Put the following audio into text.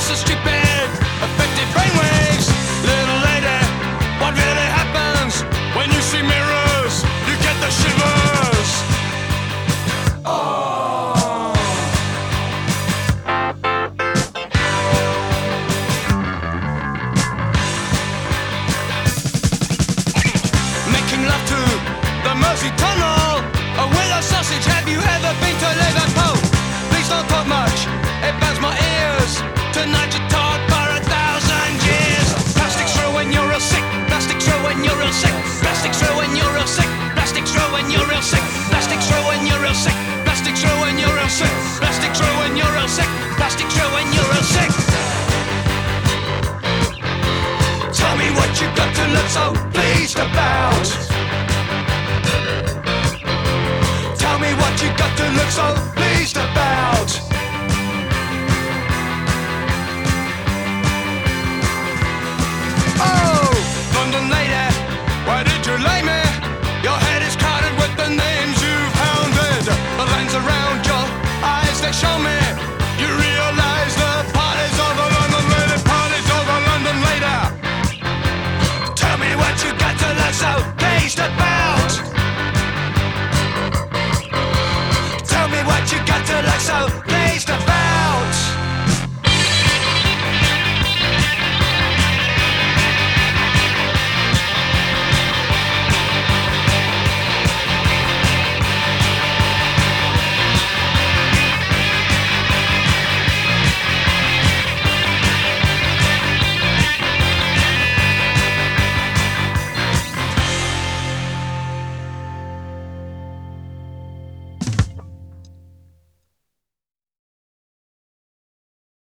just a stupid, affected brainwaves. Little lady, what really happens when you see mirrors? You get the shivers. Oh. Making love to the Mersey Tunnel with a sausage. Have you ever been to Liverpool? Please don't talk much, it burns my ears. Tonight you talk for 1,000 years. Plastic straw when you're real sick. Plastic straw when you're real sick. Plastic straw when you're real sick. Plastic straw when you're real sick. Plastic straw when you're real sick. Plastic straw when you're real sick. Plastic straw when you're real sick. Plastic straw when you're real sick. Tell me what you got to look so pleased about. Tell me what you got to look so pleased